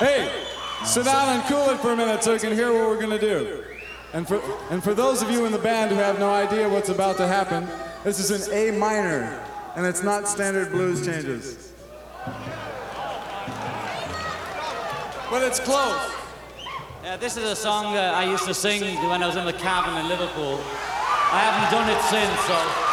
Hey, sit down and cool it for a minute so you can hear what we're gonna do. And for those of you in the band who have no idea what's about to happen, this is an A minor, and it's not standard blues changes. But it's close. This is a song I used to sing when I was in the cabin in Liverpool. I haven't done it since, so